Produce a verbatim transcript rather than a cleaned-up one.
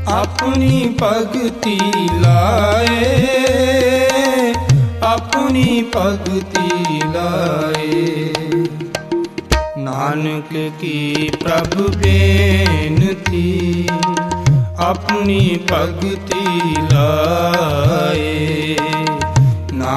अपनी भगति लाए, अपनी भगति लाए। नानक की प्रभु बेनती, अपनी भगति लाए।